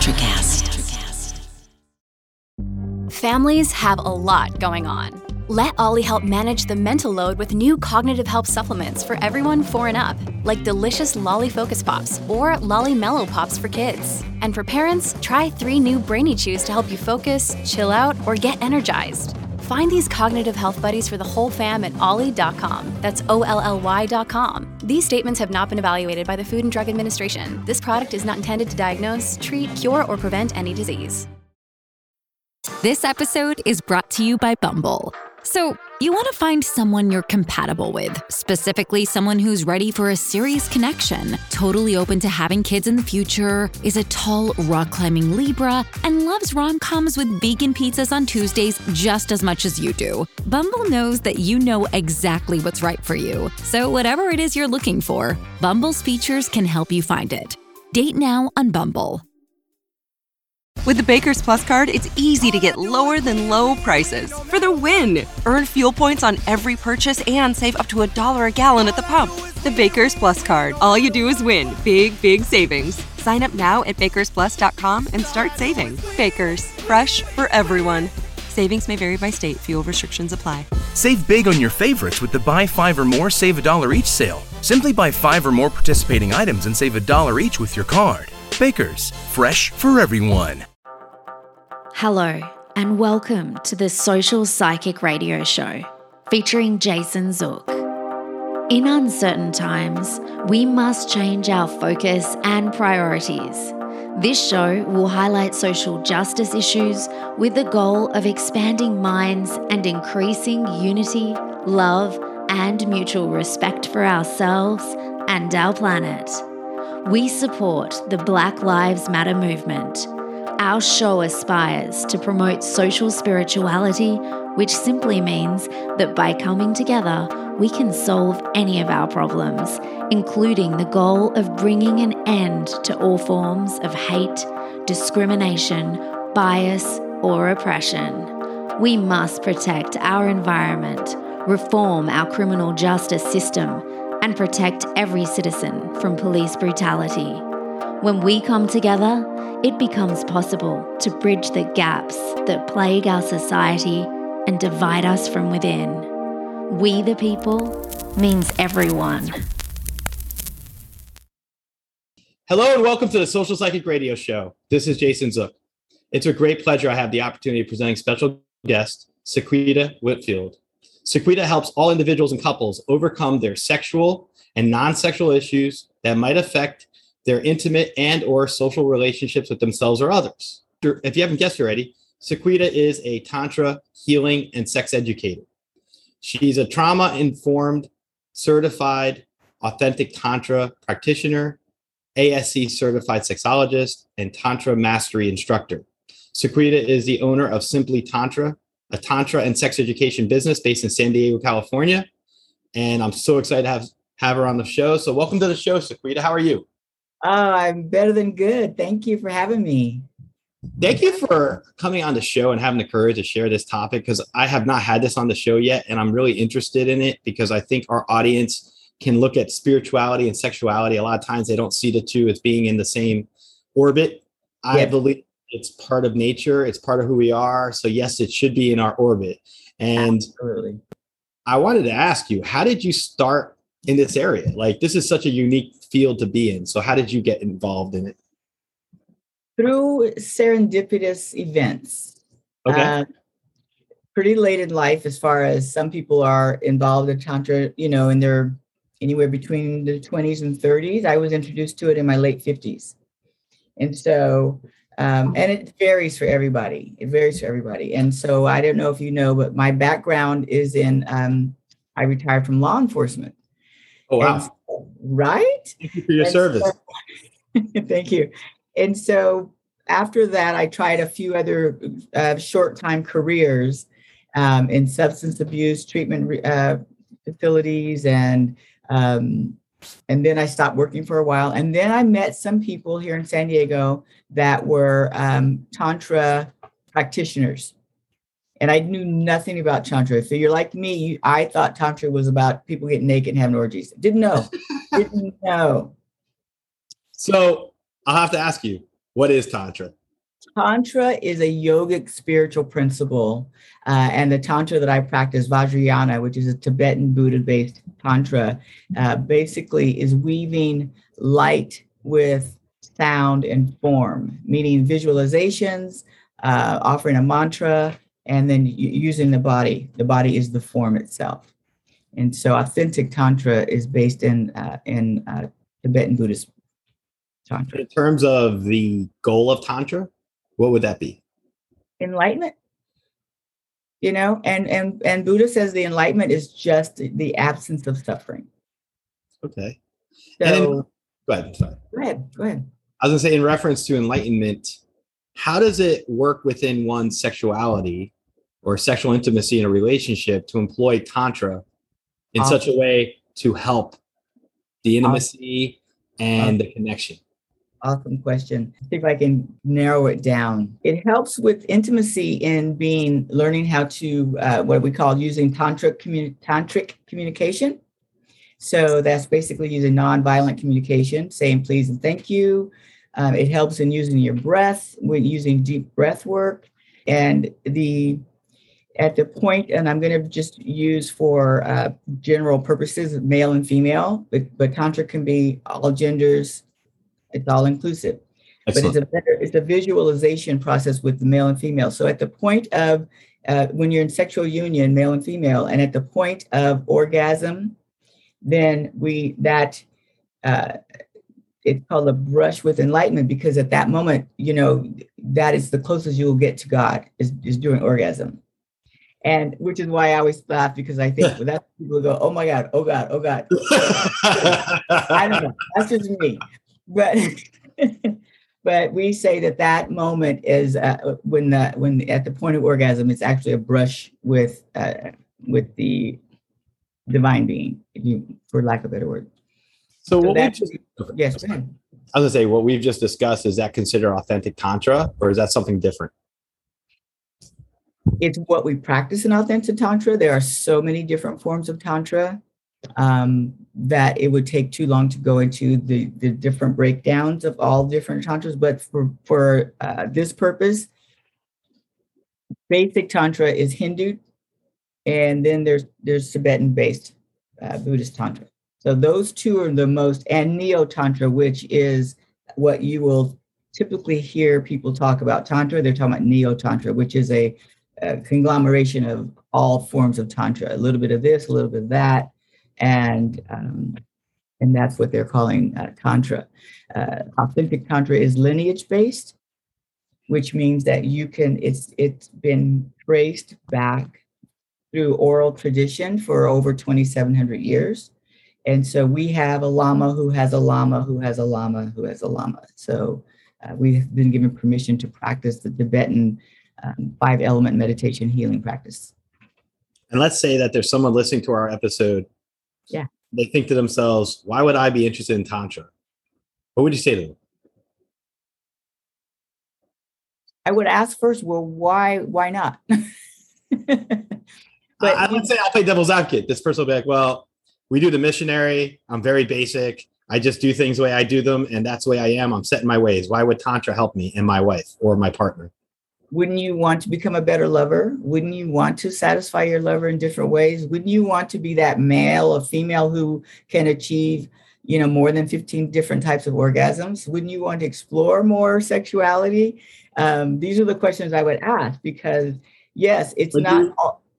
Electrocast. Families have a lot going on. Let Ollie help manage the mental load with new cognitive help supplements for everyone 4 and up, like delicious Lolly Focus Pops or Lolly Mellow Pops for kids. And for parents, try 3 new Brainy Chews to help you focus, chill out, or get energized. Find these cognitive health buddies for the whole fam at ollie.com. That's OLLY.com. These statements have not been evaluated by the Food and Drug Administration. This product is not intended to diagnose, treat, cure, or prevent any disease. This episode is brought to you by Bumble. So, you want to find someone you're compatible with, specifically someone who's ready for a serious connection, totally open to having kids in the future, is a tall, rock-climbing Libra, and loves rom-coms with vegan pizzas on Tuesdays just as much as you do. Bumble knows that you know exactly what's right for you. So whatever it is you're looking for, Bumble's features can help you find it. Date now on Bumble. With the Baker's Plus card, it's easy to get lower than low prices for the win. Earn fuel points on every purchase and save up to $1 a gallon at the pump. The Baker's Plus card. All you do is win. Big, big savings. Sign up now at bakersplus.com and start saving. Baker's, fresh for everyone. Savings may vary by state. Fuel restrictions apply. Save big on your favorites with the Buy 5 or More, Save $1 each sale. Simply buy 5 or more participating items and save $1 each with your card. Baker's, fresh for everyone. Hello, and welcome to the Social Psychic Radio Show, featuring Jason Zook. In uncertain times, we must change our focus and priorities. This show will highlight social justice issues with the goal of expanding minds and increasing unity, love, and mutual respect for ourselves and our planet. We support the Black Lives Matter movement. Our show aspires to promote social spirituality, which simply means that by coming together, we can solve any of our problems, including the goal of bringing an end to all forms of hate, discrimination, bias, or oppression. We must protect our environment, reform our criminal justice system, and protect every citizen from police brutality. When we come together, it becomes possible to bridge the gaps that plague our society and divide us from within. We the people means everyone. Hello and welcome to the Social Psychic Radio Show. This is Jason Zook. It's a great pleasure I have the opportunity of presenting special guest, Sequita Whitfield. Sequita helps all individuals and couples overcome their sexual and non-sexual issues that might affect their intimate and or social relationships with themselves or others. If you haven't guessed already, Sequita is a Tantra healing and sex educator. She's a trauma-informed, certified, authentic Tantra practitioner, ASC certified sexologist, and Tantra mastery instructor. Sequita is the owner of Simply Tantra, a Tantra and sex education business based in San Diego, California. And I'm so excited to have her on the show. So welcome to the show, Sequita. How are you? Oh, I'm better than good. Thank you for having me. Thank you for coming on the show and having the courage to share this topic, because I have not had this on the show yet. And I'm really interested in it because I think our audience can look at spirituality and sexuality. A lot of times they don't see the two as being in the same orbit. I believe it's part of nature. It's part of who we are. So yes, it should be in our orbit. And absolutely. I wanted to ask you, how did you start in this area? Like, this is such a unique field to be in. So how did you get involved in it? Through serendipitous events. Okay. Pretty late in life, as far as some people are involved in Tantra, in their anywhere between the 20s and 30s. I was introduced to it in my late 50s. And so, and it varies for everybody. And so I don't know if you know, but my background is in, I retired from law enforcement. Oh, wow. Right? Thank you for your service. Thank you. And so after that, I tried a few other short-time careers in substance abuse treatment facilities, and then I stopped working for a while. And then I met some people here in San Diego that were Tantra practitioners. And I knew nothing about Tantra. So you're like me. I thought Tantra was about people getting naked and having orgies. Didn't know. So I'll have to ask you, What is Tantra? Tantra is a yogic spiritual principle. And the Tantra that I practice, Vajrayana, which is a Tibetan Buddha-based Tantra, basically is weaving light with sound and form, meaning visualizations, offering a mantra, and then using the body. The body is the form itself. And so authentic Tantra is based in Tibetan Buddhist Tantra. In terms of the goal of Tantra, what would that be? Enlightenment. And Buddha says the enlightenment is just the absence of suffering. Okay. So go ahead. Sorry. Go ahead. I was going to say, in reference to enlightenment, how does it work within one's sexuality or sexual intimacy in a relationship to employ Tantra in such a way to help the intimacy and the connection? Awesome question. See if I can narrow it down. It helps with intimacy in learning how to, what we call using tantric communication. So that's basically using nonviolent communication, saying please and thank you. It helps in using your breath, when using deep breath work. And at the point, and I'm going to just use for general purposes, male and female, but Tantra can be all genders. It's all inclusive. Excellent. But it's a visualization process with the male and female. So at the point of when you're in sexual union, male and female, and at the point of orgasm, then it's called a brush with enlightenment, because at that moment, that is the closest you will get to God is during orgasm. And which is why I always laugh, because I think that people go, oh my God, oh God, oh God. I don't know. That's just me. But we say that moment is when at the point of orgasm, it's actually a brush with the divine being, for lack of a better word. Yes, go ahead. I was gonna say, what we've just discussed, is that considered authentic Tantra, or is that something different? It's what we practice in authentic Tantra. There are so many different forms of Tantra that it would take too long to go into the different breakdowns of all different Tantras. But for this purpose, basic Tantra is Hindu, and then there's Tibetan-based Buddhist Tantra. So those two are the most, and Neo-Tantra, which is what you will typically hear people talk about Tantra. They're talking about Neo-Tantra, which is a conglomeration of all forms of Tantra, a little bit of this, a little bit of that. And that's what they're calling Tantra. Authentic Tantra is lineage-based, which means that it's been traced back through oral tradition for over 2,700 years. And so we have a Lama who has a Lama who has a Lama who has a Lama. So we've been given permission to practice the Tibetan 5-element meditation healing practice. And let's say that there's someone listening to our episode. Yeah. They think to themselves, why would I be interested in Tantra? What would you say to them? I would ask first, well, why not? But I would say, I'll play devil's advocate. This person will be like, well, we do the missionary. I'm very basic. I just do things the way I do them. And that's the way I am. I'm set in my ways. Why would Tantra help me and my wife or my partner? Wouldn't you want to become a better lover? Wouldn't you want to satisfy your lover in different ways? Wouldn't you want to be that male or female who can achieve, more than 15 different types of orgasms? Wouldn't you want to explore more sexuality? These are the questions I would ask, because yes, it's not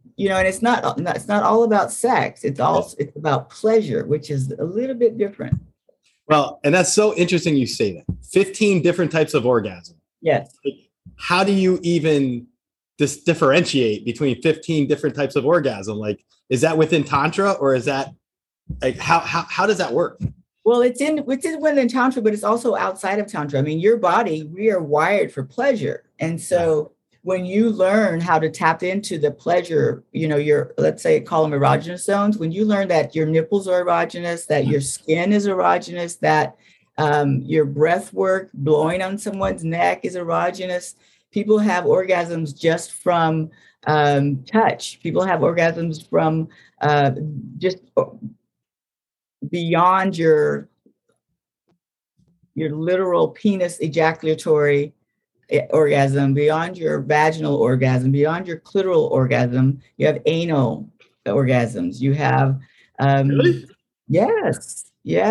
all about sex. It's about pleasure, which is a little bit different. Well, and that's so interesting you say that. 15 different types of orgasm. Yes. How do you even differentiate between 15 different types of orgasm? Like, is that within Tantra, or is that like, how does that work? Well, it's within Tantra, but it's also outside of Tantra. I mean, your body, we are wired for pleasure. And so when you learn how to tap into the pleasure, your, let's say, call them erogenous zones, when you learn that your nipples are erogenous, that your skin is erogenous, that your breath work, blowing on someone's neck is erogenous. People have orgasms just from touch. People have orgasms from just beyond your your literal penis ejaculatory orgasm, beyond your vaginal orgasm, beyond your clitoral orgasm, you have anal orgasms. You have, Really? yes.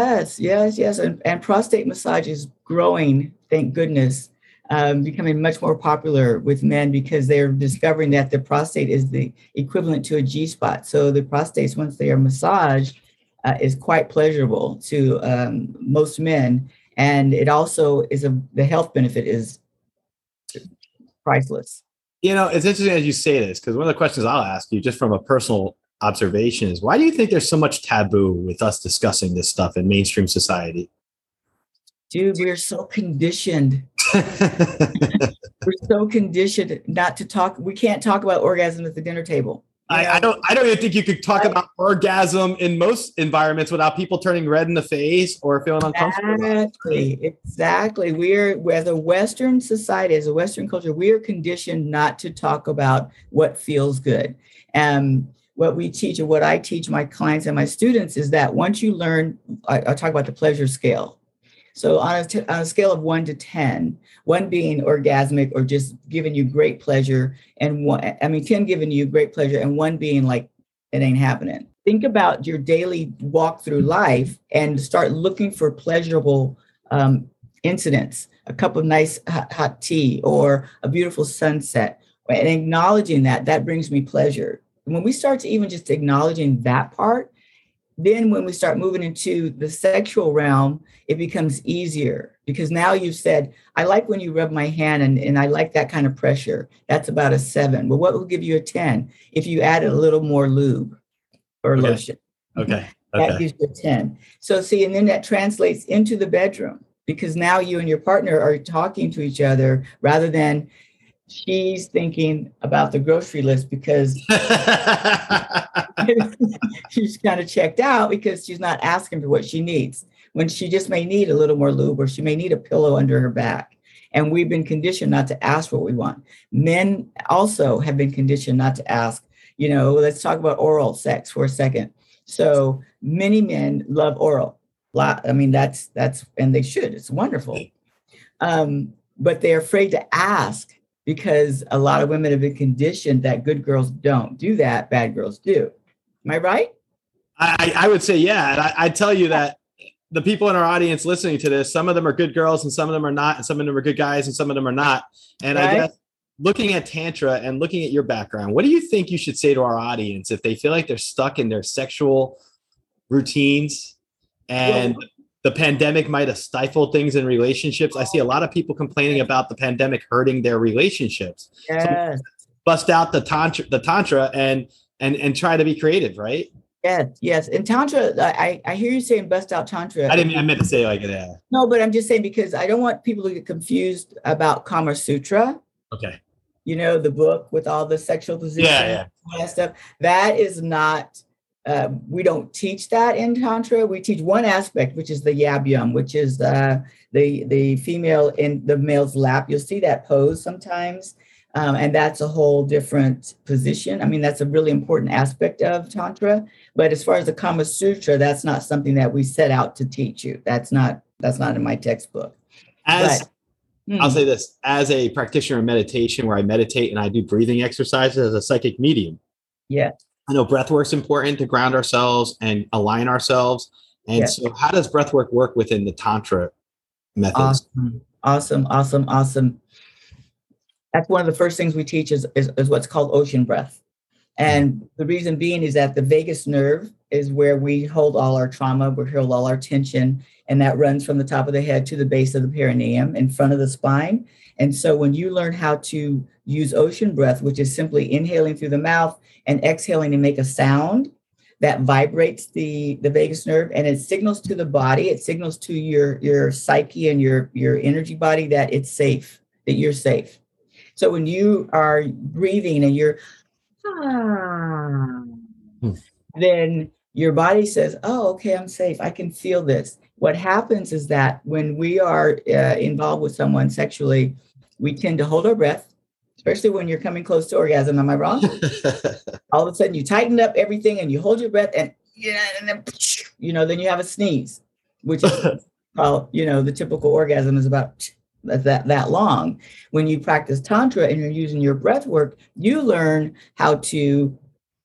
And prostate massage is growing, thank goodness, becoming much more popular with men because they're discovering that the prostate is the equivalent to a G-spot. So the prostates, once they are massaged, is quite pleasurable to most men. And it also is the health benefit is priceless. It's interesting as you say this, because one of the questions I'll ask you just from a personal observation is, why do you think there's so much taboo with us discussing this stuff in mainstream society? Dude, we're so conditioned. We're so conditioned not to talk. We can't talk about orgasm at the dinner table. I don't even think you could talk about orgasm in most environments without people turning red in the face or feeling uncomfortable. Exactly. We're, as a Western society, as a Western culture, we are conditioned not to talk about what feels good. And what we teach, and what I teach my clients and my students, is that once you learn, I talk about the pleasure scale. So on a scale of 1 to 10, 1 being orgasmic or just giving you great pleasure, and 10 giving you great pleasure, and 1 being like, it ain't happening. Think about your daily walk through life and start looking for pleasurable incidents, a cup of nice hot tea or a beautiful sunset, and acknowledging that brings me pleasure. When we start to even just acknowledging that part, then when we start moving into the sexual realm, it becomes easier because now you've said, I like when you rub my hand and I like that kind of pressure. That's about a 7. But what will give you a 10? If you added a little more lube or lotion. Okay. That gives you a 10. So see, and then that translates into the bedroom because now you and your partner are talking to each other rather than she's thinking about the grocery list because she's kind of checked out because she's not asking for what she needs, when she just may need a little more lube or she may need a pillow under her back. And we've been conditioned not to ask what we want. Men also have been conditioned not to ask, let's talk about oral sex for a second. So many men love oral. That's, and they should, it's wonderful. But they're afraid to ask because a lot of women have been conditioned that good girls don't do that, bad girls do. Am I right? I would say, yeah. And I tell you that the people in our audience listening to this, some of them are good girls and some of them are not, and some of them are good guys and some of them are not. And right? I guess looking at Tantra and looking at your background, what do you think you should say to our audience if they feel like they're stuck in their sexual routines and the pandemic might have stifled things in relationships? I see a lot of people complaining about the pandemic hurting their relationships. Yes. So bust out the tantra and try to be creative, right? Yes. And Tantra, I hear you saying bust out Tantra. I meant to say like that. No, but I'm just saying because I don't want people to get confused about Kama Sutra. Okay. The book with all the sexual positions and all that stuff. That is not, we don't teach that in Tantra. We teach one aspect, which is the Yab Yum, which is the female in the male's lap. You'll see that pose sometimes. And that's a whole different position. That's a really important aspect of Tantra. But as far as the Kama Sutra, that's not something that we set out to teach you. That's not in my textbook. I'll say this, as a practitioner of meditation, where I meditate and I do breathing exercises as a psychic medium. Yeah. I know breath work's important to ground ourselves and align ourselves. And so how does breath work within the Tantra methods? Awesome. That's one of the first things we teach is what's called ocean breath. And the reason being is that the vagus nerve is where we hold all our trauma, we hold all our tension, and that runs from the top of the head to the base of the perineum in front of the spine. And so when you learn how to use ocean breath, which is simply inhaling through the mouth and exhaling to make a sound that vibrates the vagus nerve, and it signals to the body, it signals to your psyche and your energy body that it's safe, that you're safe. So when you are breathing and you're, then your body says, oh, okay, I'm safe. I can feel this. What happens is that when we are involved with someone sexually, we tend to hold our breath, especially when you're coming close to orgasm. Am I wrong? All of a sudden you tighten up everything and you hold your breath and then you have a sneeze, which is call, the typical orgasm is about that long. When you practice Tantra and you're using your breath work, you learn how to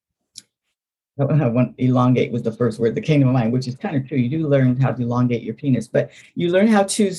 elongate was the first word that came to my mind, which is kind of true. You do learn how to elongate your penis, but you learn how to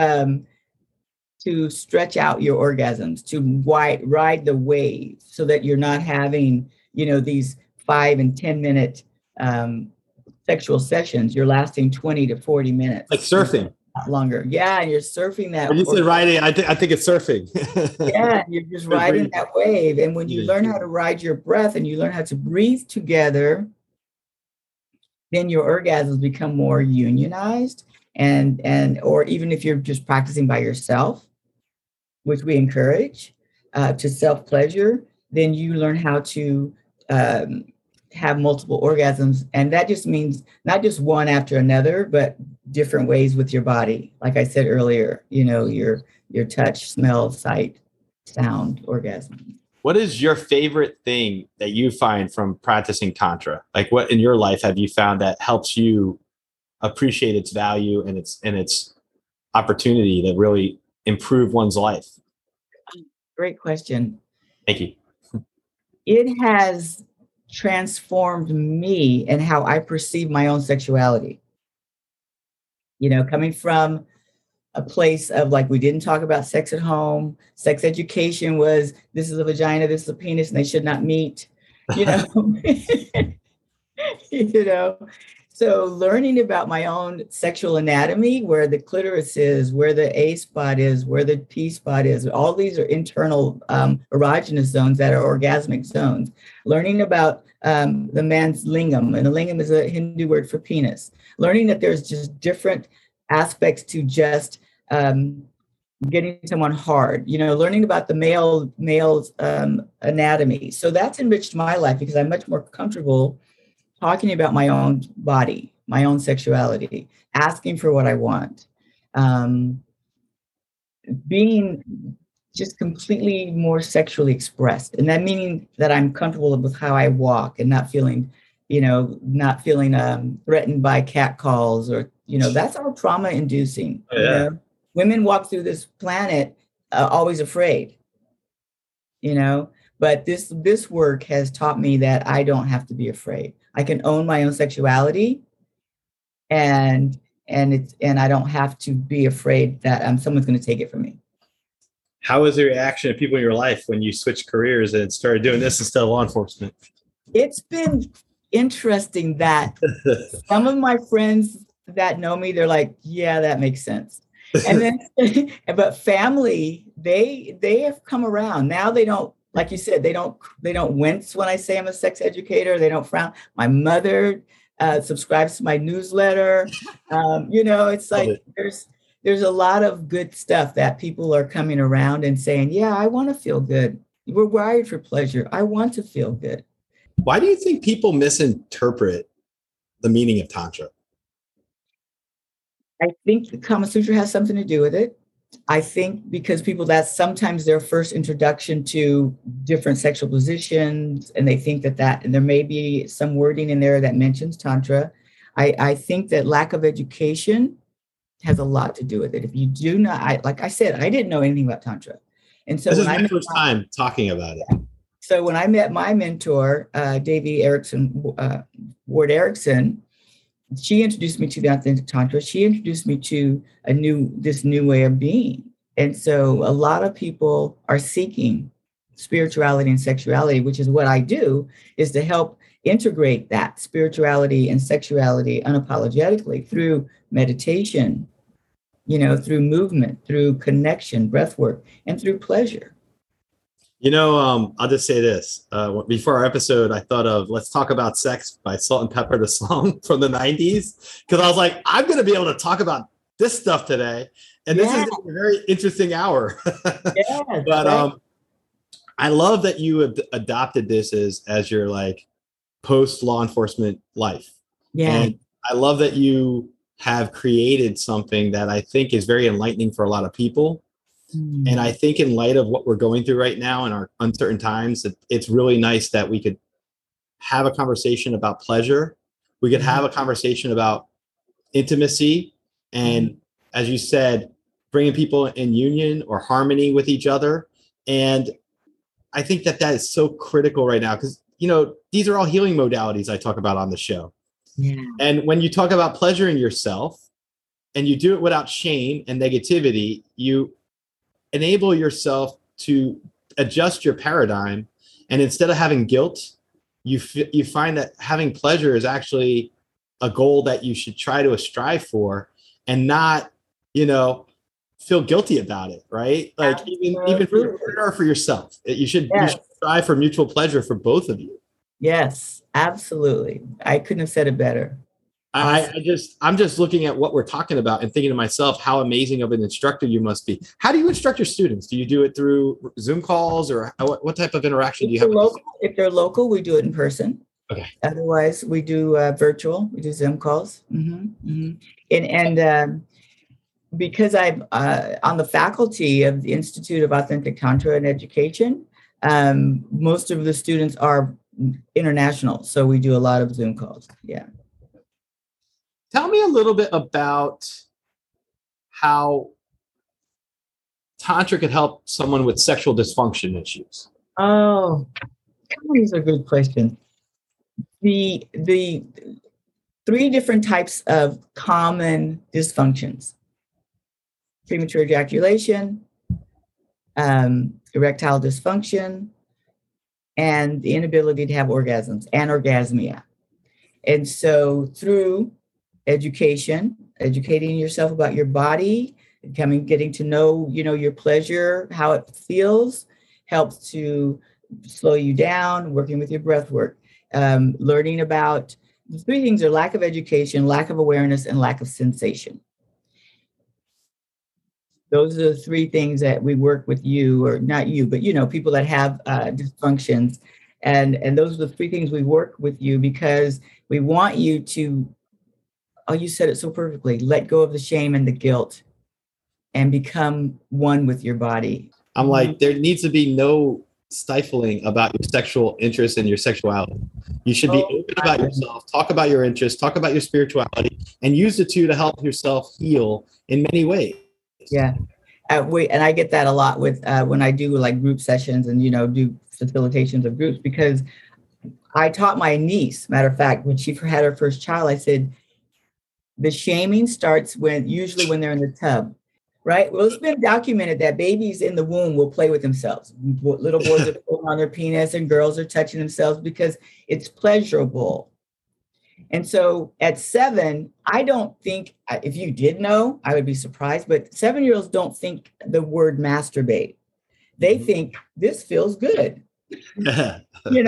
stretch out your orgasms, to ride the wave, so that you're not having, these 5 and 10 minute sexual sessions. You're lasting 20 to 40 minutes. Like surfing. Longer. Yeah. And you're surfing that. When you said riding, I think it's surfing. Yeah. You're just riding that wave. And when you learn how to ride your breath and you learn how to breathe together, then your orgasms become more unionized. Or even if you're just practicing by yourself, which we encourage, to self-pleasure, then you learn how to have multiple orgasms. And that just means not just one after another, but different ways with your body. Like I said earlier, your touch, smell, sight, sound, orgasm. What is your favorite thing that you find from practicing Tantra? Like, what in your life have you found that helps you appreciate its value and its opportunity to really improve one's life? Great question. Thank you. It has transformed me and how I perceive my own sexuality. Coming from a place of, like, we didn't talk about sex at home. Sex education was, this is a vagina, this is a penis, and they should not meet. So learning about my own sexual anatomy, where the clitoris is, where the A spot is, where the P spot is, all these are internal erogenous zones that are orgasmic zones. Learning about the man's lingam, and the lingam is a Hindu word for penis. Learning that there's just different aspects to just getting someone hard, learning about the male's anatomy. So that's enriched my life because I'm much more comfortable talking about my own body, my own sexuality, asking for what I want, being just completely more sexually expressed. And that meaning that I'm comfortable with how I walk and not feeling threatened by catcalls or, that's all trauma inducing. Yeah. Women walk through this planet always afraid, but this work has taught me that I don't have to be afraid. I can own my own sexuality, and I don't have to be afraid that someone's going to take it from me. How was the reaction of people in your life when you switched careers and started doing this instead of law enforcement? It's been interesting that some of my friends that know me, they're like, yeah, that makes sense. And then, but family, they have come around. Now they don't, like you said, they don't wince when I say I'm a sex educator. They don't frown. My mother subscribes to my newsletter. It's like there's a lot of good stuff that people are coming around and saying, yeah, I want to feel good. We're wired for pleasure. I want to feel good. Why do you think people misinterpret the meaning of Tantra? I think the Kama Sutra has something to do with it. I think because that's sometimes their first introduction to different sexual positions, and they think that and there may be some wording in there that mentions Tantra. I think that lack of education has a lot to do with it. If you do not, like I said, I didn't know anything about Tantra. And so this is my first time talking about it. So when I met my mentor, Davy Erickson, Ward Erickson, she introduced me to the authentic Tantra. She introduced me to this new way of being. And so a lot of people are seeking spirituality and sexuality, which is what I do, is to help integrate that spirituality and sexuality unapologetically through meditation, through movement, through connection, breath work, and through pleasure. I'll just say this. Before our episode, I thought of Let's Talk About Sex by Salt and Pepper, the song from the 90s. Because I was like, I'm going to be able to talk about this stuff today. And this is a very interesting hour. Yeah, but right. I love that you have adopted this as your like post-law enforcement life. Yeah. And I love that you have created something that I think is very enlightening for a lot of people. And I think in light of what we're going through right now in our uncertain times, it's really nice that we could have a conversation about pleasure. We could have a conversation about intimacy and as you said, bringing people in union or harmony with each other. And I think that is so critical right now because, these are all healing modalities I talk about on the show. Yeah. And when you talk about pleasuring yourself and you do it without shame and negativity, you enable yourself to adjust your paradigm. And instead of having guilt, you find that having pleasure is actually a goal that you should try to strive for and not, feel guilty about it, right? Like even for your partner or for yourself, you should strive for mutual pleasure for both of you. Yes, absolutely. I couldn't have said it better. I'm just looking at what we're talking about and thinking to myself, how amazing of an instructor you must be. How do you instruct your students? Do you do it through Zoom calls or what type of interaction do you have? If they're local, we do it in person. Okay. Otherwise, we do virtual. We do Zoom calls. And because I'm on the faculty of the Institute of Authentic Tantra and Education, most of the students are international. So we do a lot of Zoom calls. Yeah. Tell me a little bit about how Tantra could help someone with sexual dysfunction issues. Oh, these are good questions. The 3 different types of common dysfunctions: premature ejaculation, erectile dysfunction, and the inability to have orgasms, anorgasmia. And so through educating yourself about your body, getting to know, your pleasure, how it feels, helps to slow you down, working with your breath work, learning about the 3 things are lack of education, lack of awareness, and lack of sensation. Those are the 3 things that we work with you, or not you, but, people that have dysfunctions. And those are the 3 things we work with you because we want you to, you said it so perfectly, let go of the shame and the guilt and become one with your body. I'm like, there needs to be no stifling about your sexual interest and your sexuality. You should be open about yourself, talk about your interests, talk about your spirituality, and use the 2 to help yourself heal in many ways. Yeah. And I get that a lot with when I do like group sessions and, do facilitations of groups, because I taught my niece, matter of fact, when she had her first child, I said, the shaming starts usually when they're in the tub, right? Well, it's been documented that babies in the womb will play with themselves. Little boys are pulling on their penis and girls are touching themselves because it's pleasurable. And so at 7, I don't think, if you did know, I would be surprised, but 7-year-olds don't think the word masturbate. They think this feels good, and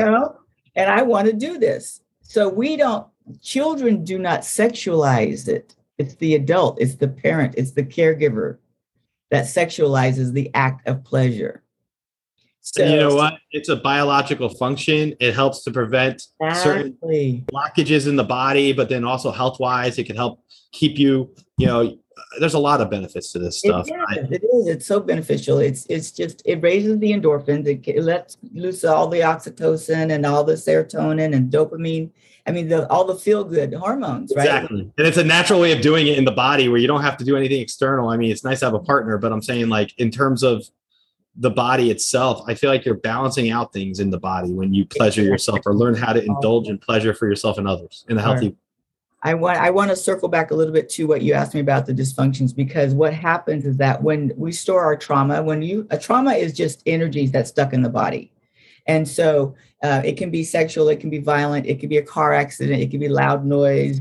I want to do this. So children do not sexualize it. It's the adult, it's the parent, it's the caregiver that sexualizes the act of pleasure. So, and you know what? It's a biological function. It helps to prevent certain blockages in the body, but then also health-wise, it can help keep you, there's a lot of benefits to this stuff. It is. It's so beneficial. It's just, it raises the endorphins. It lets loose all the oxytocin and all the serotonin and dopamine. I mean, all the feel-good hormones, right? Exactly. And it's a natural way of doing it in the body where you don't have to do anything external. I mean, it's nice to have a partner, but I'm saying like in terms of the body itself, I feel like you're balancing out things in the body when you pleasure yourself or learn how to indulge in pleasure for yourself and others in a healthy way. I want to circle back a little bit to what you asked me about the dysfunctions, because what happens is that when we store our trauma, a trauma is just energies that's stuck in the body. And so it can be sexual, it can be violent, it can be a car accident, it can be loud noise,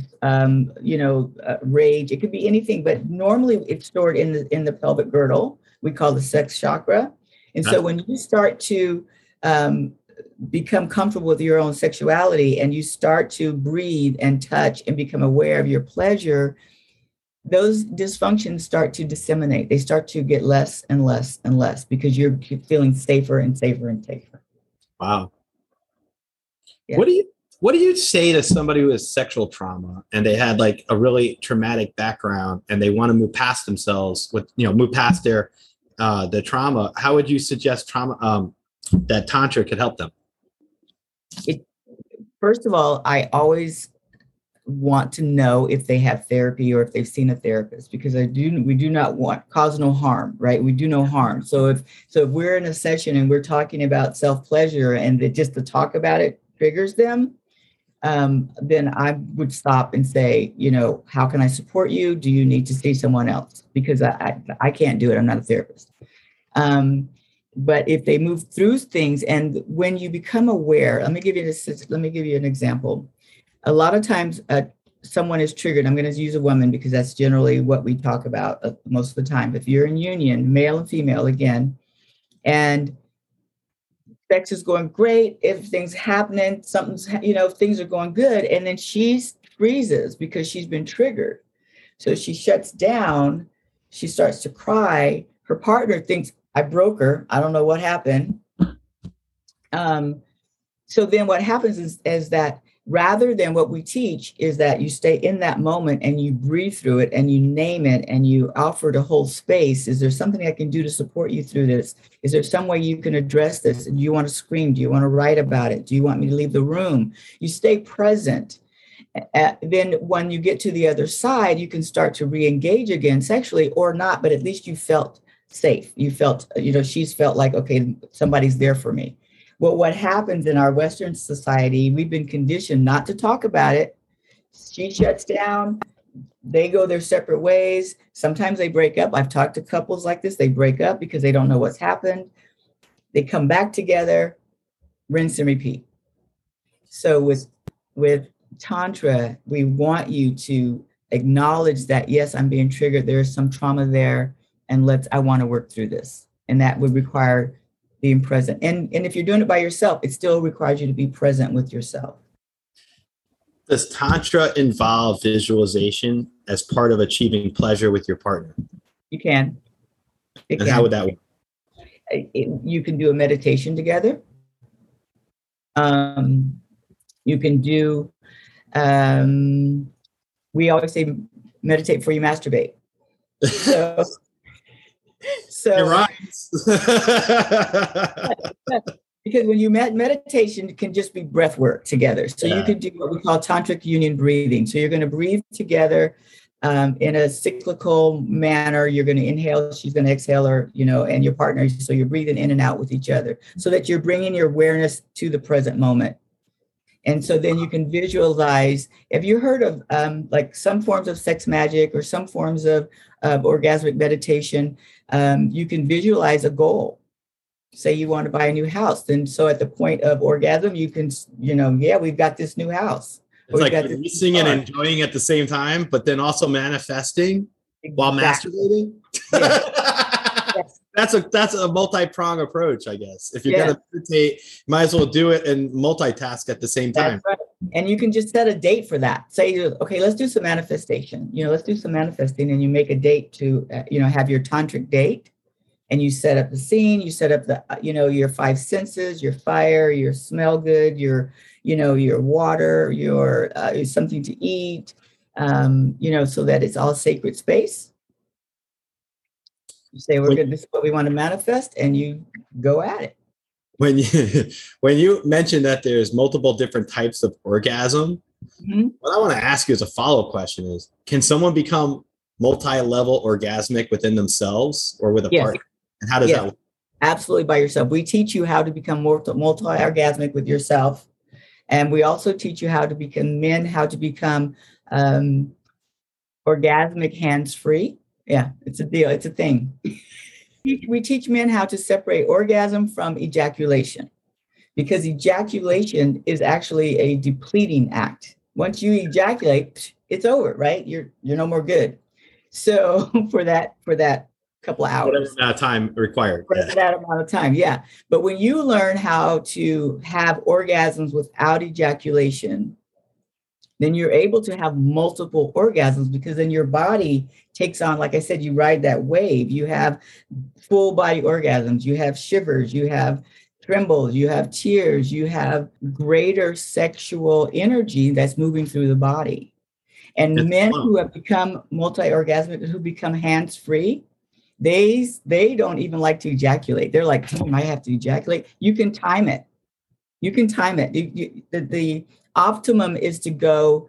rage, it could be anything, but normally it's stored in the pelvic girdle. We call the sex chakra. And so when you start to become comfortable with your own sexuality and you start to breathe and touch and become aware of your pleasure, those dysfunctions start to disseminate. They start to get less and less and less because you're feeling safer and safer and safer. Wow. Yeah. What do you say to somebody who has sexual trauma and they had like a really traumatic background and they want to move past themselves move past their the trauma? How would you suggest that Tantra could help them? First of all, I always want to know if they have therapy or if they've seen a therapist, because we do not want cause no harm, right? We do no harm. So if we're in a session and we're talking about self-pleasure and that just to talk about it triggers them, then I would stop and say, how can I support you? Do you need to see someone else? Because I can't do it. I'm not a therapist. But if they move through things, and when you become aware, let me give you an example. A lot of times someone is triggered. I'm going to use a woman because that's generally what we talk about most of the time. If you're in union, male and female again, and sex is going great, everything's happening, things are going good, and then she freezes because she's been triggered. So she shuts down, she starts to cry. Her partner thinks, I broke her, I don't know what happened. So then what happens is that rather than what we teach is that you stay in that moment and you breathe through it and you name it and you offer to hold space. Is there something I can do to support you through this? Is there some way you can address this? Do you want to scream? Do you want to write about it? Do you want me to leave the room? You stay present. Then when you get to the other side, you can start to re-engage again sexually or not, but at least you felt safe. You felt, she's felt like, okay, somebody's there for me. Well, what happens in our Western society, we've been conditioned not to talk about it. She shuts down. They go their separate ways. Sometimes they break up. I've talked to couples like this. They break up because they don't know what's happened. They come back together, rinse and repeat. So with Tantra, we want you to acknowledge that, yes, I'm being triggered. There is some trauma there, and I want to work through this. And that would require being present. And if you're doing it by yourself, it still requires you to be present with yourself. Does Tantra involve visualization as part of achieving pleasure with your partner? You can. How would that work? You can do a meditation together. You can do, we always say meditate before you masturbate. So it rhymes. Because when you meditation, it can just be breath work together. So you can do what we call tantric union breathing. So you're going to breathe together in a cyclical manner. You're going to inhale, she's going to exhale, and your partner. So you're breathing in and out with each other so that you're bringing your awareness to the present moment. And so then you can visualize. Have you heard of like some forms of sex magic or some forms of orgasmic meditation? You can visualize a goal. Say you want to buy a new house. Then so at the point of orgasm, you can, we've got this new house. It's like releasing and enjoying at the same time, but then also manifesting while masturbating. Yes. That's a multi-pronged approach, I guess. If you're going to meditate, you might as well do it and multitask at the same time. That's right. And you can just set a date for that. Say, okay, let's do some manifestation. Let's do some manifesting, and you make a date to, have your tantric date, and you set up the scene. You set up the, your five senses, your fire, your smell good, your water, your something to eat, so that it's all sacred space. You say, this is what we want to manifest, and you go at it. When you mentioned that there's multiple different types of orgasm, what I want to ask you as a follow-up question is, can someone become multi-level orgasmic within themselves or with a partner? And how does that work? Absolutely, by yourself. We teach you how to become multi-orgasmic with yourself. And we also teach you how to become orgasmic hands-free. Yeah, it's a deal. It's a thing. We teach men how to separate orgasm from ejaculation, because ejaculation is actually a depleting act. Once you ejaculate, it's over, right? You're no more good. So for that couple of hours, whatever amount of time required. For that amount of time, yeah. But when you learn how to have orgasms without ejaculation, then you're able to have multiple orgasms, because then your body takes on, like I said, you ride that wave. You have full body orgasms, you have shivers, you have trembles, you have tears, you have greater sexual energy that's moving through the body. And men who have become multi-orgasmic, who become hands-free, they don't even like to ejaculate. They're like, I have to ejaculate. You can time it. The optimum is to go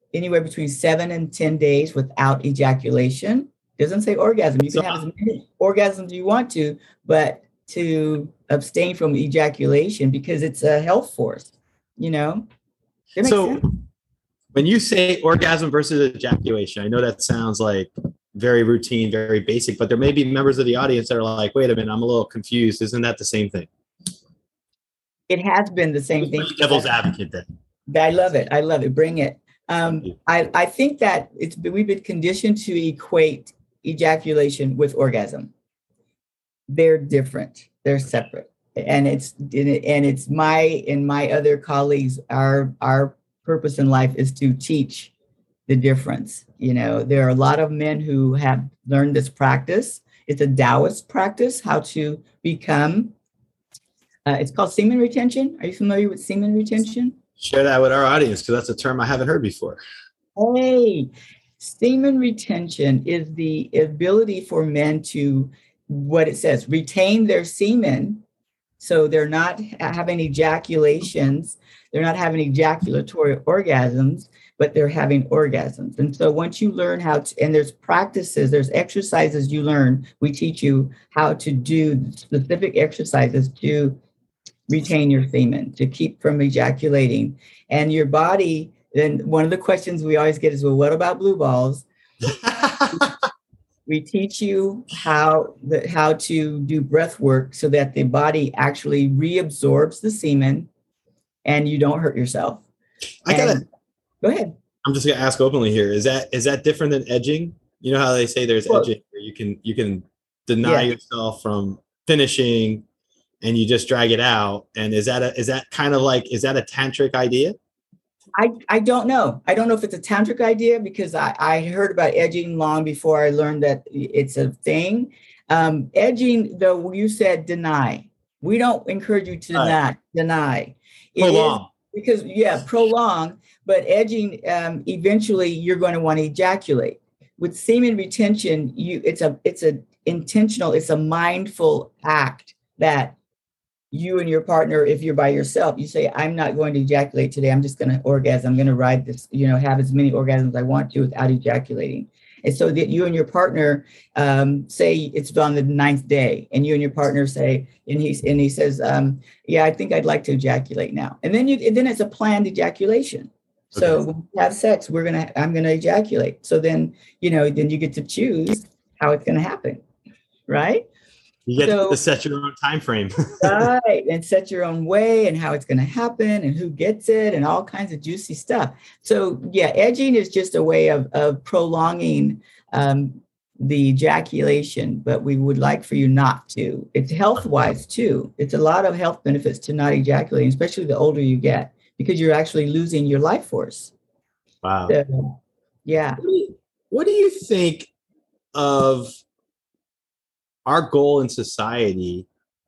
anywhere between 7 and 10 days without ejaculation. Doesn't say orgasm. You can have as many orgasms as you want to, but to abstain from ejaculation because it's a health force, you know? So when you say orgasm versus ejaculation, I know that sounds like very routine, very basic, but there may be members of the audience that are like, wait a minute, I'm a little confused. Isn't that the same thing? It has been the same thing. Devil's advocate then. I love it. I love it. Bring it. I think that we've been conditioned to equate ejaculation with orgasm. They're different. They're separate. And it's my and my other colleagues, our purpose in life is to teach the difference. You know, there are a lot of men who have learned this practice. It's a Taoist practice, how to become, it's called semen retention. Are you familiar with semen retention? Share that with our audience, because that's a term I haven't heard before. Hey, semen retention is the ability for men to, what it says, retain their semen. So they're not having ejaculations, they're not having ejaculatory orgasms, but they're having orgasms. And so once you learn how to, and there's practices, there's exercises you learn, we teach you how to do specific exercises to retain your semen, to keep from ejaculating. And your body, then one of the questions we always get is, well, what about blue balls? We teach you how to do breath work so that the body actually reabsorbs the semen and you don't hurt yourself. Go ahead. I'm just gonna ask openly here. Is that different than edging? You know how they say there's edging where you can deny yourself from finishing and you just drag it out. And is that a tantric idea? I don't know. I don't know if it's a tantric idea because I heard about edging long before I learned that it's a thing. Edging, though, you said deny. We don't encourage you to deny. Prolong. Prolong. But edging, eventually you're going to want to ejaculate. With semen retention, it's a intentional, it's a mindful act that you and your partner, if you're by yourself, you say, I'm not going to ejaculate today. I'm just going to orgasm. I'm going to ride this, have as many orgasms as I want to without ejaculating. And so that you and your partner say it's on the 9th day, and you and your partner say, and he says, I think I'd like to ejaculate now. And then it's a planned ejaculation. So when we have sex, I'm going to ejaculate. So then you get to choose how it's going to happen. Right. You get to set your own time frame. Right. And set your own way and how it's going to happen and who gets it and all kinds of juicy stuff. So, edging is just a way of prolonging the ejaculation, but we would like for you not to. It's health-wise, too. It's a lot of health benefits to not ejaculating, especially the older you get, because you're actually losing your life force. Wow. So, yeah. What do you think of our goal in society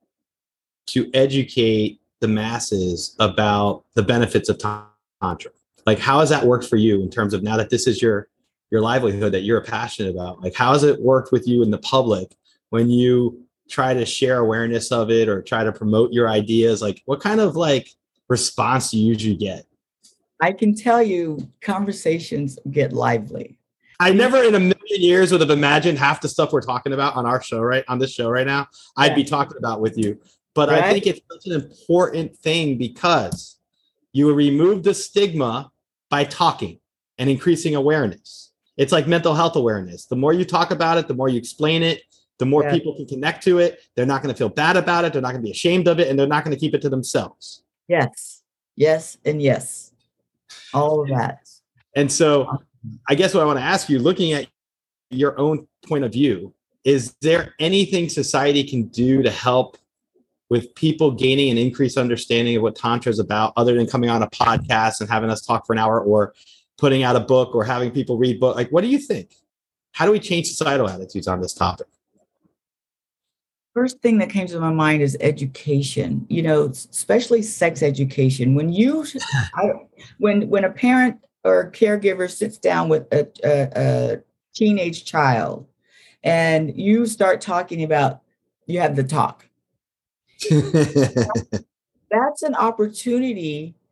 to educate the masses about the benefits of Tantra? Like, how has that worked for you in terms of, now that this is your livelihood that you're passionate about? Like, how has it worked with you in the public when you try to share awareness of it or try to promote your ideas? Like, what kind of response do you usually get? I can tell you conversations get lively. I never in a million years would have imagined half the stuff we're talking about on this show right now, I'd be talking about with you. But right? I think it's such an important thing because you remove the stigma by talking and increasing awareness. It's like mental health awareness. The more you talk about it, the more you explain it, the more people can connect to it. They're not going to feel bad about it. They're not going to be ashamed of it, and they're not going to keep it to themselves. Yes. Yes. And yes. All of that. And so I guess what I want to ask you, looking at your own point of view, is there anything society can do to help with people gaining an increased understanding of what Tantra is about, other than coming on a podcast and having us talk for an hour, or putting out a book, or having people read books? Like, what do you think? How do we change societal attitudes on this topic? First thing that came to my mind is education, especially sex education. When when a parent or a caregiver sits down with a teenage child and you start talking about, you have the talk. That's an opportunity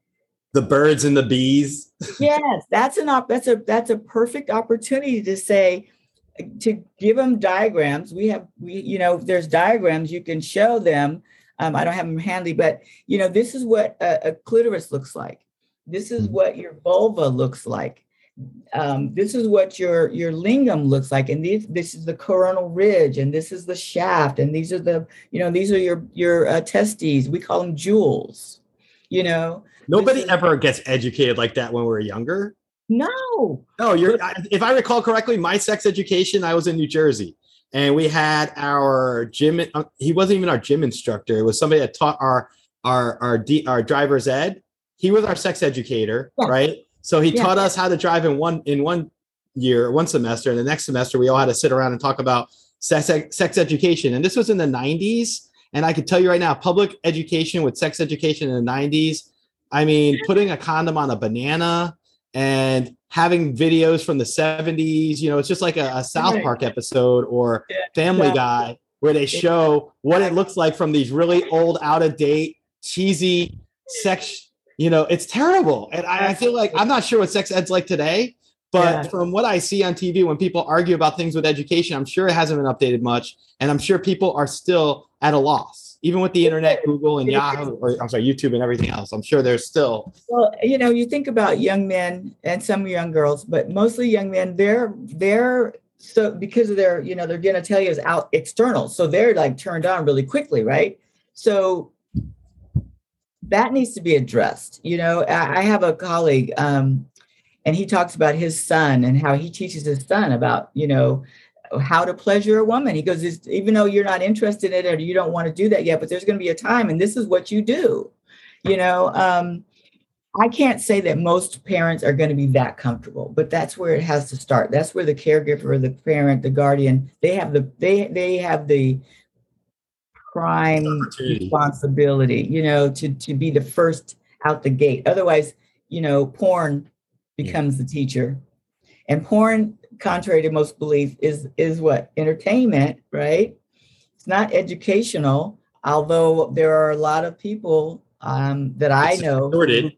The birds and the bees. Yes, that's a perfect opportunity to say, to give them diagrams. There's diagrams you can show them. I don't have them handy, but this is what a clitoris looks like. This is what your vulva looks like. This is what your lingam looks like, and this is the coronal ridge, and this is the shaft, and these are your testes. We call them jewels. Nobody ever gets educated like that when we're younger. No. If I recall correctly, my sex education, I was in New Jersey, and we had our gym. He wasn't even our gym instructor. It was somebody that taught our driver's ed. He was our sex educator, right? So he taught us how to drive in one semester, and the next semester we all had to sit around and talk about sex education. And this was in the 90s. And I can tell you right now, public education with sex education in the 90s, I mean, putting a condom on a banana and having videos from the 70s, it's just like a South Park episode or Family Guy, where they show what it looks like from these really old, out of date, cheesy sex. It's terrible. And I feel like, I'm not sure what sex ed's like today, but from what I see on TV, when people argue about things with education, I'm sure it hasn't been updated much. And I'm sure people are still at a loss, even with the internet, Google and Yahoo, YouTube and everything else. I'm sure there's still. Well, you think about young men and some young girls, but mostly young men, they're so because of their, their genitalia is out external. So they're like turned on really quickly, right? So that needs to be addressed. I have a colleague, and he talks about his son and how he teaches his son about, how to pleasure a woman. He goes, even though you're not interested in it or you don't want to do that yet, but there's going to be a time, and this is what you do. I can't say that most parents are going to be that comfortable, but that's where it has to start. That's where the caregiver, the parent, the guardian, they have the prime responsibility, to be the first out the gate. Otherwise, porn becomes the teacher. And porn, contrary to most belief, is what? Entertainment, right? It's not educational, although there are a lot of people that I know.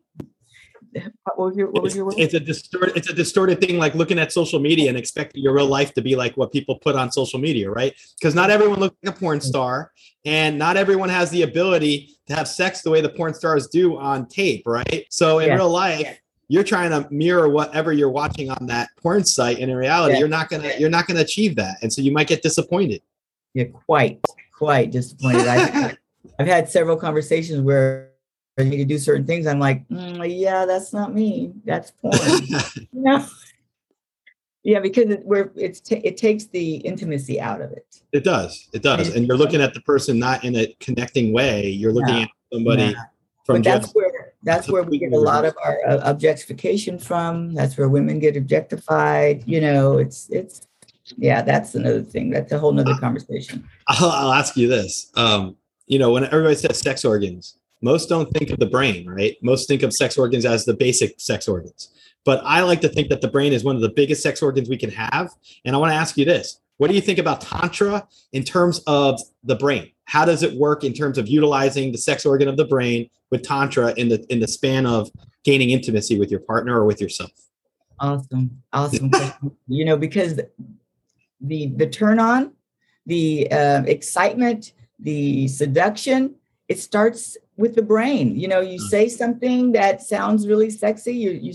What was your word? It's a distorted thing, like looking at social media and expecting your real life to be like what people put on social media, right? Because not everyone looks like a porn star, and not everyone has the ability to have sex the way the porn stars do on tape, right? So in real life, you're trying to mirror whatever you're watching on that porn site, and in reality, you're not gonna achieve that, and so you might get disappointed. Yeah, quite disappointed. I've had several conversations where I need to do certain things. I'm like, yeah, that's not me. That's porn. Yeah, because it takes the intimacy out of it. It does. And you're looking at the person not in a connecting way. You're looking at somebody from. But that's where we get a lot of our objectification from. That's where women get objectified. It's that's another thing. That's a whole nother conversation. I'll ask you this. When everybody says sex organs, most don't think of the brain, right? Most think of sex organs as the basic sex organs. But I like to think that the brain is one of the biggest sex organs we can have. And I want to ask you this. What do you think about Tantra in terms of the brain? How does it work in terms of utilizing the sex organ of the brain with Tantra in the span of gaining intimacy with your partner or with yourself? Awesome question. Because the turn on, the excitement, the seduction, it starts with the brain. You say something that sounds really sexy.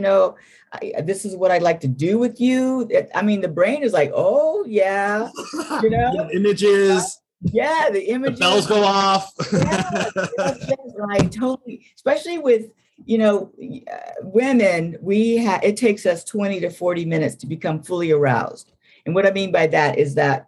This is what I'd like to do with you. The brain is like, oh yeah, The images. Yeah, the images. The bells go off. Right, totally. Especially with women, it takes us 20 to 40 minutes to become fully aroused. And what I mean by that is that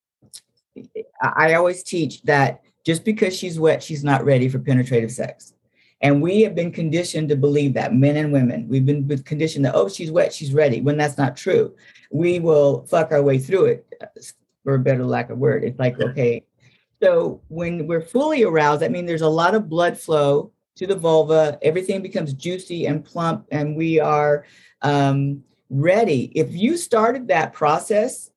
I always teach that just because she's wet, she's not ready for penetrative sex. And we have been conditioned to believe that, men and women. We've been conditioned that, oh, she's wet, she's ready, when that's not true. We will fuck our way through it, for a better lack of word. It's like, okay. So when we're fully aroused, there's a lot of blood flow to the vulva. Everything becomes juicy and plump, and we are ready. If you started that process